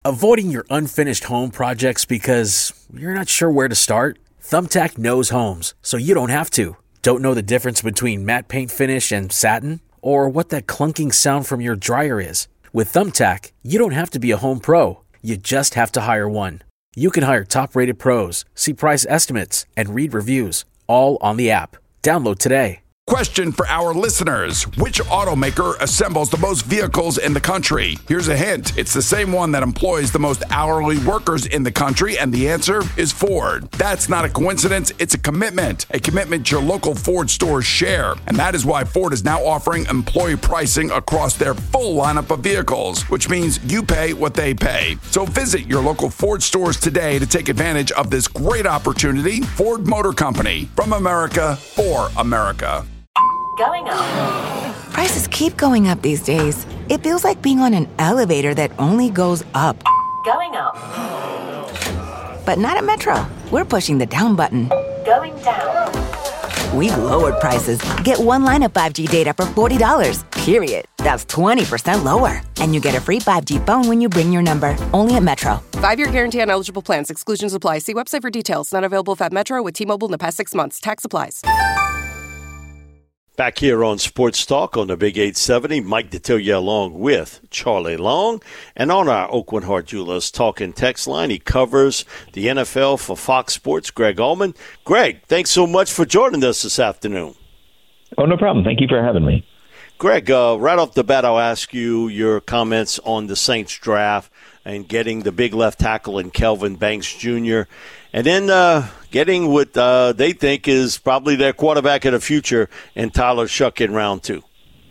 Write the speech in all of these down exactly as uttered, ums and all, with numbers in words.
Avoiding your unfinished home projects because you're not sure where to start? Thumbtack knows homes, so you don't have to. Don't know the difference between matte paint finish and satin? Or what that clunking sound from your dryer is? With Thumbtack, you don't have to be a home pro. You just have to hire one. You can hire top-rated pros, see price estimates, and read reviews, all on the app. Download today. Question for our listeners. Which automaker assembles the most vehicles in the country? Here's a hint. It's the same one that employs the most hourly workers in the country, and the answer is Ford. That's not a coincidence. It's a commitment. A commitment your local Ford stores share. And that is why Ford is now offering employee pricing across their full lineup of vehicles, which means you pay what they pay. So visit your local Ford stores today to take advantage of this great opportunity. Ford Motor Company. From America, for America. Going up. Prices keep going up these days. It feels like being on an elevator that only goes up. Going up. But not at Metro. We're pushing the down button. Going down. We've lowered prices. Get one line of five G data for forty dollars, period. That's twenty percent lower. And you get a free five G phone when you bring your number. Only at Metro. Five-year guarantee on eligible plans. Exclusions apply. See website for details. Not available if at Metro with T-Mobile in the past six months. Tax applies. Back here on Sports Talk on the Big eight seventy, Mike Detillier along with Charlie Long. And on our Oakland Heart Jewelers Talking text line, he covers the N F L for Fox Sports, Greg Allman. Greg, thanks so much for joining us this afternoon. Oh, no problem. Thank you for having me. Greg, uh, right off the bat, I'll ask you your comments on the Saints draft and getting the big left tackle in Kelvin Banks Junior And then uh, getting what uh, they think is probably their quarterback of the future in Tyler Shough in round two.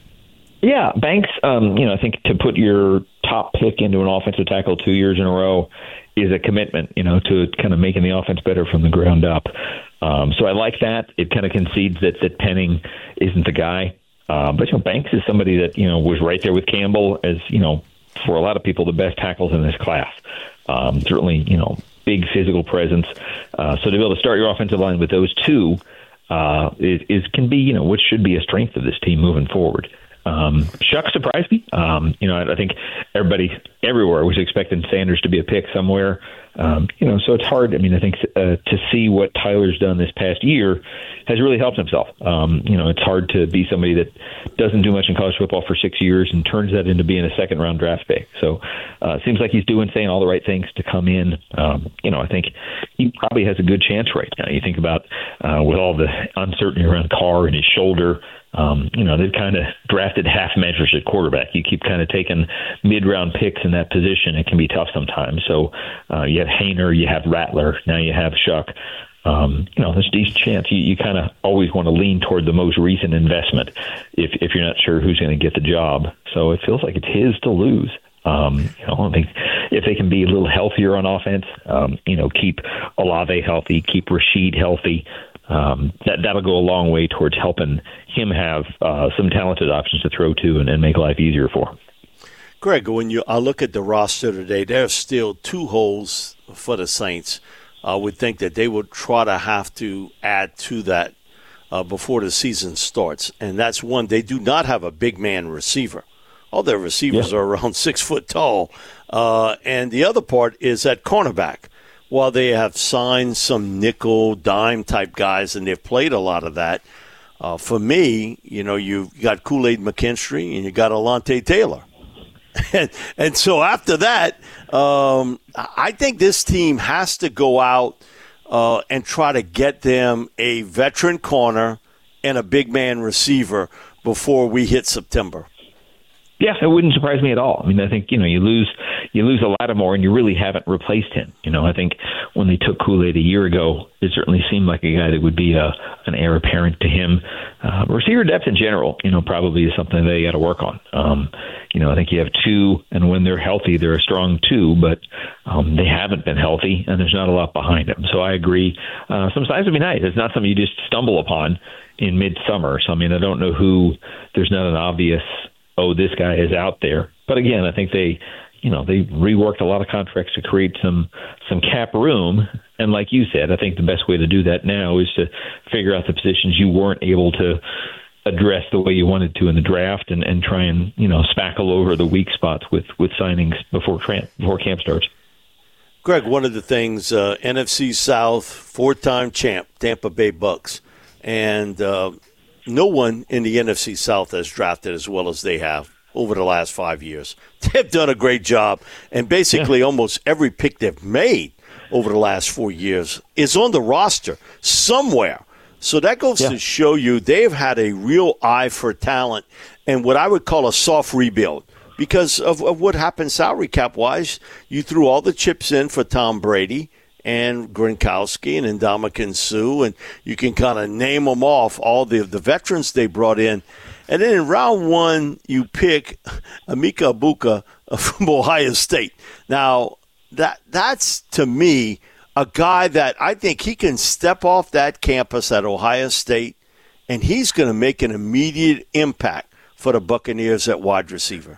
Yeah, Banks, um, you know, I think to put your top pick into an offensive tackle two years in a row is a commitment, you know, to kind of making the offense better from the ground up. Um, so I like that. It kind of concedes that, that Penning isn't the guy. Uh, but, you know, Banks is somebody that, you know, was right there with Campbell as, you know, for a lot of people, the best tackles in this class. Um, certainly, you know, big physical presence. Uh, so to be able to start your offensive line with those two uh, is, is can be, you know, what should be a strength of this team moving forward. Um, Shough surprised me. Um, you know, I, I think everybody everywhere was expecting Sanders to be a pick somewhere. Um, you know, so it's hard. I mean, I think uh, to see what Tyler's done this past year has really helped himself. Um, you know, it's hard to be somebody that doesn't do much in college football for six years and turns that into being a second round draft pick. So uh, it seems like he's doing, saying all the right things to come in. Um, you know, I think he probably has a good chance right now. You think about uh, with all the uncertainty around Carr and his shoulder. Um, you know, they've kind of drafted half measures at quarterback. You keep kind of taking mid-round picks in that position. It can be tough sometimes. So uh, you have Haener, you have Rattler, now you have Shough. Um, you know, there's a decent chance. You, you kind of always want to lean toward the most recent investment if, if you're not sure who's going to get the job. So it feels like it's his to lose. Um, you know, I think if they can be a little healthier on offense, um, you know, keep Olave healthy, keep Rashid healthy, Um, that, that'll go a long way towards helping him have uh, some talented options to throw to and, and make life easier for him. Greg, when you I look at the roster today, there's still two holes for the Saints. I would think that they would try to have to add to that uh, before the season starts. And that's one, they do not have a big man receiver. All their receivers yeah. are around six foot tall. Uh, and the other part is at cornerback. While they have signed some nickel, dime type guys, and they've played a lot of that, uh, for me, you know, you've got Kool-Aid McKinstry and you got Alontae Taylor. and, and so after that, um, I think this team has to go out uh, and try to get them a veteran corner and a big man receiver before we hit September. Yeah, it wouldn't surprise me at all. I mean, I think, you know, you lose you lose a Lattimore and you really haven't replaced him. You know, I think when they took Kool-Aid a year ago, it certainly seemed like a guy that would be a, an heir apparent to him. Uh, receiver depth in general, you know, probably is something they got to work on. Um, you know, I think you have two, and when they're healthy, they're a strong two, but um, they haven't been healthy, and there's not a lot behind them. So I agree. Uh, some size would be nice. It's not something you just stumble upon in midsummer. So, I mean, I don't know who, there's not an obvious, oh, this guy is out there. But again, I think they, you know, they reworked a lot of contracts to create some some cap room. And like you said, I think the best way to do that now is to figure out the positions you weren't able to address the way you wanted to in the draft and, and try and, you know, spackle over the weak spots with, with signings before tra- before camp starts. Greg, one of the things, uh, N F C South, four-time champ, Tampa Bay Bucks, and uh, no one in the N F C South has drafted as well as they have over the last five years. They've done a great job, and basically yeah. almost every pick they've made over the last four years is on the roster somewhere. So that goes yeah. to show you they've had a real eye for talent and what I would call a soft rebuild. Because of, of what happened salary cap-wise, you threw all the chips in for Tom Brady and Gronkowski and Ndamukong Suh, and you can kind of name them off, all the, the veterans they brought in. And then in round one, you pick Emeka Egbuka from Ohio State. Now, that that's, to me, a guy that I think he can step off that campus at Ohio State, and he's going to make an immediate impact for the Buccaneers at wide receiver.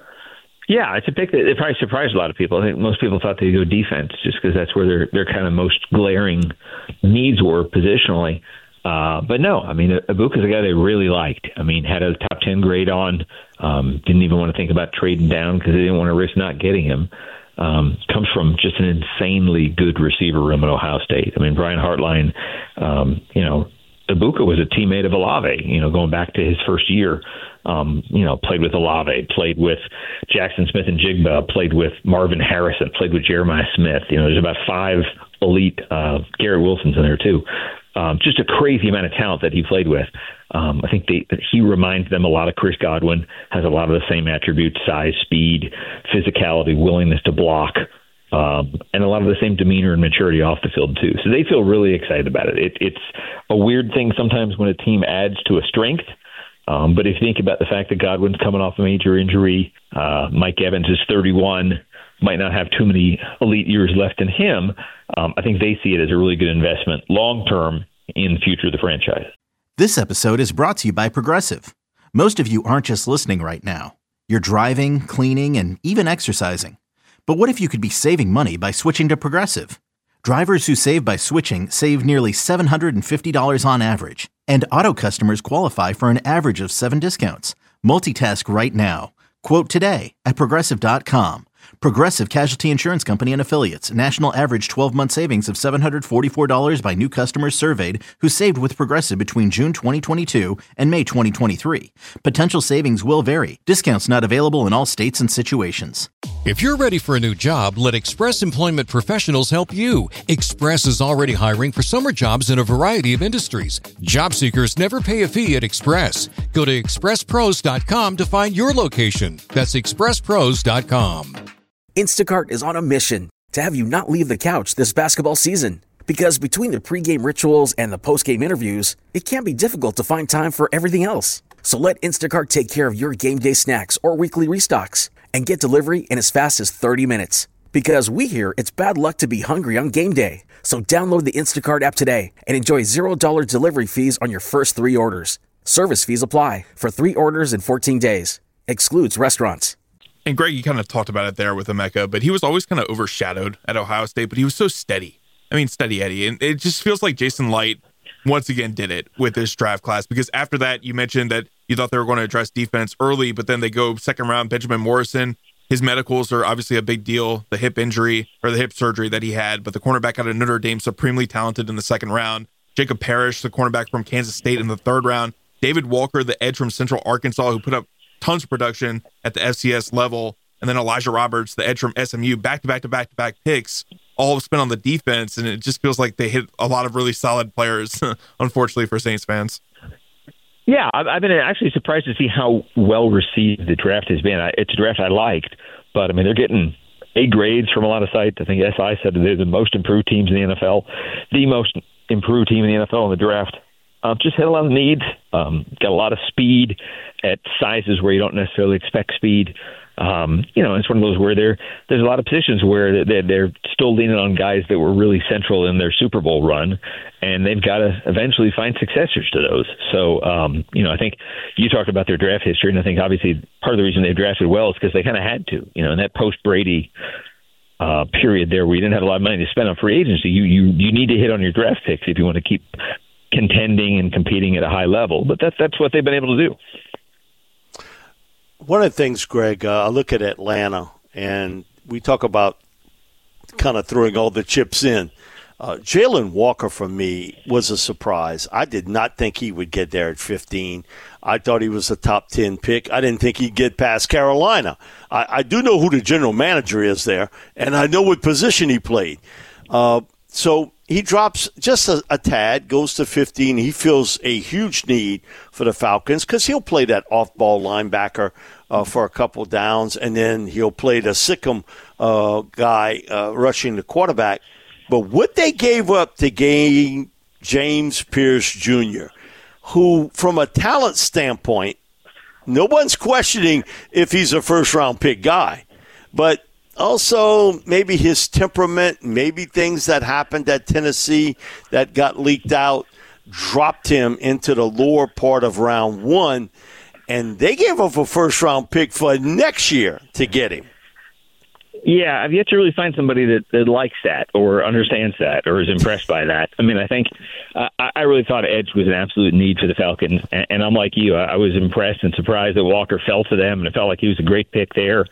Yeah, it's a pick that it probably surprised a lot of people. I think most people thought they'd go defense just because that's where their their kind of most glaring needs were positionally. Uh, but no, I mean, Egbuka's a guy they really liked. I mean, had a top ten grade on, um, didn't even want to think about trading down because they didn't want to risk not getting him. Um, comes from just an insanely good receiver room at Ohio State. I mean, Brian Hartline, um, you know, Egbuka was a teammate of Olave, you know, going back to his first year. Um, you know, played with Olave, played with Jackson Smith and Jigba, played with Marvin Harrison, played with Jeremiah Smith. You know, there's about five elite uh, Garrett Wilsons in there too. Um, just a crazy amount of talent that he played with. Um, I think they, he reminds them a lot of Chris Godwin, has a lot of the same attributes: size, speed, physicality, willingness to block, um, and a lot of the same demeanor and maturity off the field too. So they feel really excited about it. it. It's a weird thing sometimes when a team adds to a strength. Um, but if you think about the fact that Godwin's coming off a major injury, uh, Mike Evans is thirty-one, might not have too many elite years left in him, um, I think they see it as a really good investment long-term in the future of the franchise. This episode is brought to you by Progressive. Most of you aren't just listening right now. You're driving, cleaning, and even exercising. But what if you could be saving money by switching to Progressive? Drivers who save by switching save nearly seven hundred fifty dollars on average. And auto customers qualify for an average of seven discounts. Multitask right now. Quote today at Progressive dot com. Progressive Casualty Insurance Company and Affiliates. National average twelve-month savings of seven hundred forty-four dollars by new customers surveyed who saved with Progressive between June twenty twenty-two and May twenty twenty-three. Potential savings will vary. Discounts not available in all states and situations. If you're ready for a new job, let Express Employment Professionals help you. Express is already hiring for summer jobs in a variety of industries. Job seekers never pay a fee at Express. Go to express pros dot com to find your location. That's express pros dot com. Instacart is on a mission to have you not leave the couch this basketball season. Because between the pregame rituals and the postgame interviews, it can be difficult to find time for everything else. So let Instacart take care of your game day snacks or weekly restocks and get delivery in as fast as thirty minutes. Because we hear it's bad luck to be hungry on game day. So download the Instacart app today and enjoy zero dollars delivery fees on your first three orders. Service fees apply for three orders in fourteen days. Excludes restaurants. And Greg, you kind of talked about it there with Emeka, but he was always kind of overshadowed at Ohio State, but he was so steady. I mean, steady Eddie. And it just feels like Jason Light once again did it with this draft class, because after that, you mentioned that you thought they were going to address defense early, but then they go second round, Benjamin Morrison. His medicals are obviously a big deal, the hip injury or the hip surgery that he had, but the cornerback out of Notre Dame, supremely talented in the second round. Jacob Parrish, the cornerback from Kansas State in the third round. David Walker, the edge from Central Arkansas, who put up tons of production at the F C S level. And then Elijah Roberts, the edge from S M U, back-to-back-to-back-to-back picks, all spent on the defense, and it just feels like they hit a lot of really solid players, unfortunately, for Saints fans. Yeah, I've been actually surprised to see how well received the draft has been. It's a draft I liked, but, I mean, they're getting A grades from a lot of sites. I think S I said they're the most improved teams in the N F L, the most improved team in the N F L in the draft. Um, just hit a lot of needs, um, got a lot of speed at sizes where you don't necessarily expect speed. Um, you know, it's one of those where there there's a lot of positions where they're, they're still leaning on guys that were really central in their Super Bowl run, and they've got to eventually find successors to those. So, um, you know, I think you talked about their draft history, and I think obviously part of the reason they drafted well is because they kind of had to. You know, in that post-Brady uh, period there where you didn't have a lot of money to spend on free agency, you you you need to hit on your draft picks if you want to keep contending and competing at a high level. But that's that's what they've been able to do. One of the things, Greg, uh, I look at Atlanta, and we talk about kind of throwing all the chips in. Uh, Jalen Walker, for me, was a surprise. I did not think he would get there at fifteen. I thought he was a top ten pick. I didn't think he'd get past Carolina. I, I do know who the general manager is there, and I know what position he played. Uh, so he drops just a, a tad, goes to fifteen. He feels a huge need for the Falcons because he'll play that off-ball linebacker uh, for a couple downs, and then he'll play the Sikkim uh, guy uh, rushing the quarterback. But what they gave up to gain James Pierce Junior, who, from a talent standpoint, no one's questioning if he's a first-round pick guy. But also maybe his temperament, maybe things that happened at Tennessee that got leaked out, dropped him into the lower part of round one. And they gave up a first-round pick for next year to get him. Yeah, I've yet to really find somebody that, that likes that or understands that or is impressed by that. I mean, I think uh, I really thought edge was an absolute need for the Falcons. And, and I'm like you. I, I was impressed and surprised that Walker fell to them, and it felt like he was a great pick there.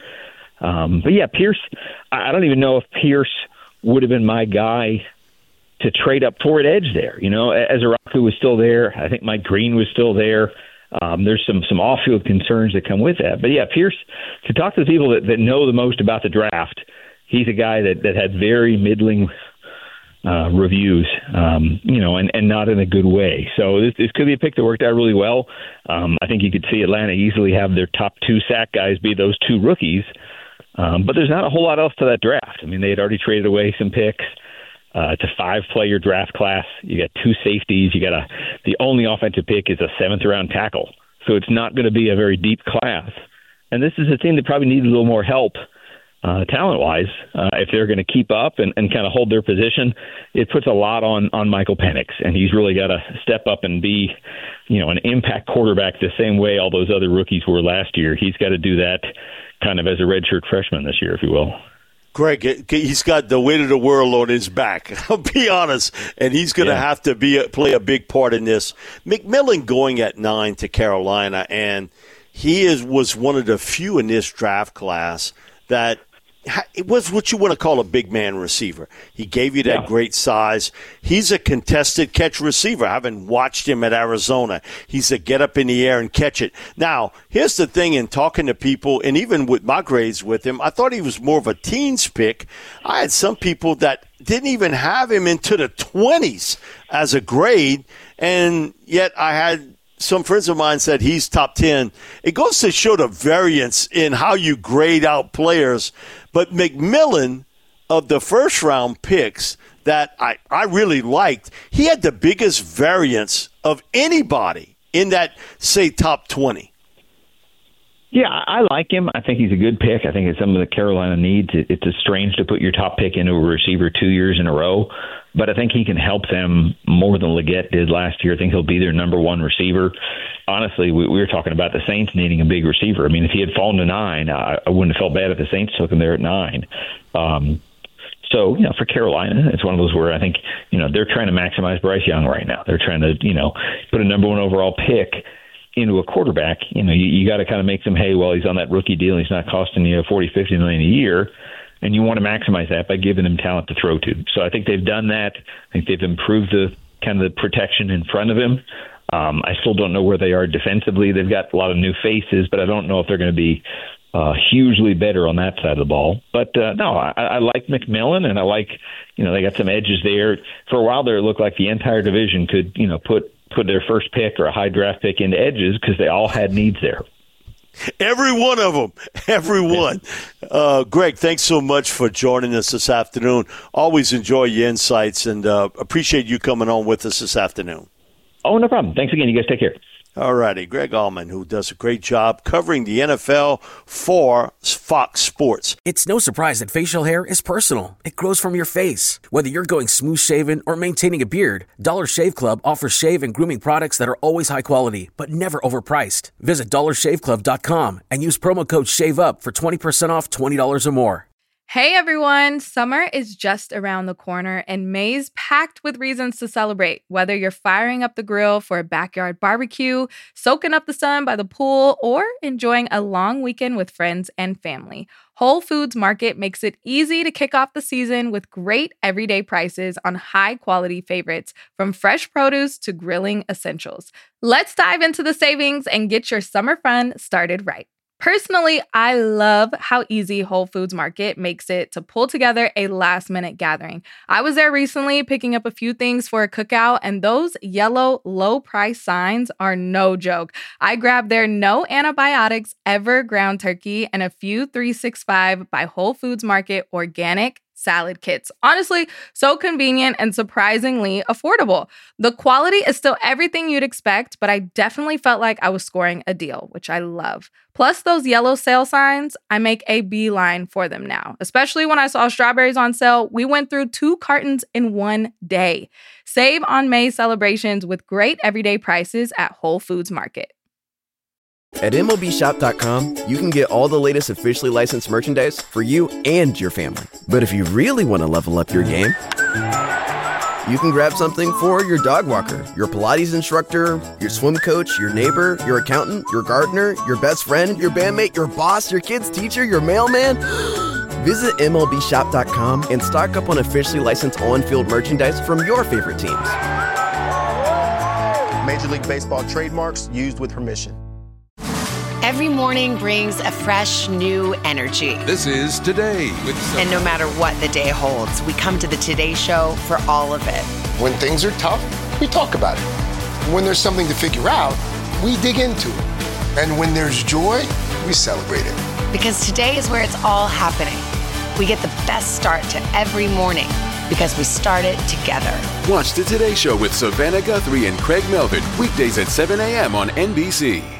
Um, but, yeah, Pierce, I don't even know if Pierce would have been my guy to trade up for at edge there. You know, Ezeraku was still there. I think Mike Green was still there. Um, there's some, some off-field concerns that come with that. But, yeah, Pierce, to talk to the people that, that know the most about the draft, he's a guy that, that had very middling uh, reviews, um, you know, and, and not in a good way. So this, this could be a pick that worked out really well. Um, I think you could see Atlanta easily have their top two sack guys be those two rookies. Um, but there's not a whole lot else to that draft. I mean, they had already traded away some picks. Uh, it's a five-player draft class. You got two safeties. You got a the only offensive pick is a seventh-round tackle. So it's not going to be a very deep class. And this is a team that probably needs a little more help uh, talent-wise. Uh, if they're going to keep up and, and kind of hold their position, it puts a lot on, on Michael Penix. And he's really got to step up and be, you know, an impact quarterback the same way all those other rookies were last year. He's got to do that kind of as a redshirt freshman this year, if you will. Greg, he's got the weight of the world on his back. I'll be honest, and he's going to yeah. have to be a, play a big part in this. McMillan going at nine to Carolina, and he is was one of the few in this draft class that it was what you want to call a big man receiver. He gave you that yeah. great size. He's a contested catch receiver. I haven't watched him at Arizona. He's a get up in the air and catch it. Now, here's the thing in talking to people, and even with my grades with him, I thought he was more of a teens pick. I had some people that didn't even have him into the twenties as a grade, and yet I had some friends of mine said he's top ten. It goes to show the variance in how you grade out players. But McMillan, of the first-round picks that I, I really liked, he had the biggest variance of anybody in that, say, top twenty. Yeah, I like him. I think he's a good pick. I think it's something that Carolina needs. It, it's strange to put your top pick into a receiver two years in a row, but I think he can help them more than Leggett did last year. I think he'll be their number one receiver. Honestly, we, we were talking about the Saints needing a big receiver. I mean, if he had fallen to nine, I, I wouldn't have felt bad if the Saints took him there at nine. Um, so, you know, for Carolina, it's one of those where I think, you know, they're trying to maximize Bryce Young right now. They're trying to, you know, put a number one overall pick into a quarterback. You know, you, you got to kind of make some hay while he's on that rookie deal. He's not costing you forty, fifty million a year. And you want to maximize that by giving him talent to throw to. So I think they've done that. I think they've improved the kind of the protection in front of him. Um, I still don't know where they are defensively. They've got a lot of new faces, but I don't know if they're going to be uh, hugely better on that side of the ball. But uh, no, I, I like McMillan, and I like, you know, they got some edges there. For a while there, it looked like the entire division could, you know, put put their first pick or a high draft pick into edges because they all had needs there. Every one of them. Every one. Uh, Greg, thanks so much for joining us this afternoon. Always enjoy your insights and uh, appreciate you coming on with us this afternoon. Oh, no problem. Thanks again. You guys take care. All righty. Greg Allman, who does a great job covering the N F L for Fox Sports. It's no surprise that facial hair is personal. It grows from your face. Whether you're going smooth-shaven or maintaining a beard, Dollar Shave Club offers shave and grooming products that are always high quality, but never overpriced. Visit dollar shave club dot com and use promo code SHAVEUP for twenty percent off twenty dollars or more. Hey everyone, summer is just around the corner and May's packed with reasons to celebrate. Whether you're firing up the grill for a backyard barbecue, soaking up the sun by the pool, or enjoying a long weekend with friends and family, Whole Foods Market makes it easy to kick off the season with great everyday prices on high-quality favorites, from fresh produce to grilling essentials. Let's dive into the savings and get your summer fun started right. Personally, I love how easy Whole Foods Market makes it to pull together a last-minute gathering. I was there recently picking up a few things for a cookout, and those yellow low-price signs are no joke. I grabbed their no antibiotics ever ground turkey and a few three sixty-five by Whole Foods Market organic salad kits. Honestly, so convenient and surprisingly affordable. The quality is still everything you'd expect, but I definitely felt like I was scoring a deal, which I love. Plus those yellow sale signs, I make a beeline for them now. Especially when I saw strawberries on sale, we went through two cartons in one day. Save on May celebrations with great everyday prices at Whole Foods Market. At M L B Shop dot com, you can get all the latest officially licensed merchandise for you and your family. But if you really want to level up your game, you can grab something for your dog walker, your Pilates instructor, your swim coach, your neighbor, your accountant, your gardener, your best friend, your bandmate, your boss, your kid's teacher, your mailman. Visit M L B Shop dot com and stock up on officially licensed on-field merchandise from your favorite teams. Major League Baseball trademarks used with permission. Every morning brings a fresh, new energy. This is Today with Sophie. And no matter what the day holds, we come to the Today Show for all of it. When things are tough, we talk about it. When there's something to figure out, we dig into it. And when there's joy, we celebrate it. Because today is where it's all happening. We get the best start to every morning because we start it together. Watch the Today Show with Savannah Guthrie and Craig Melvin, weekdays at seven a.m. on N B C.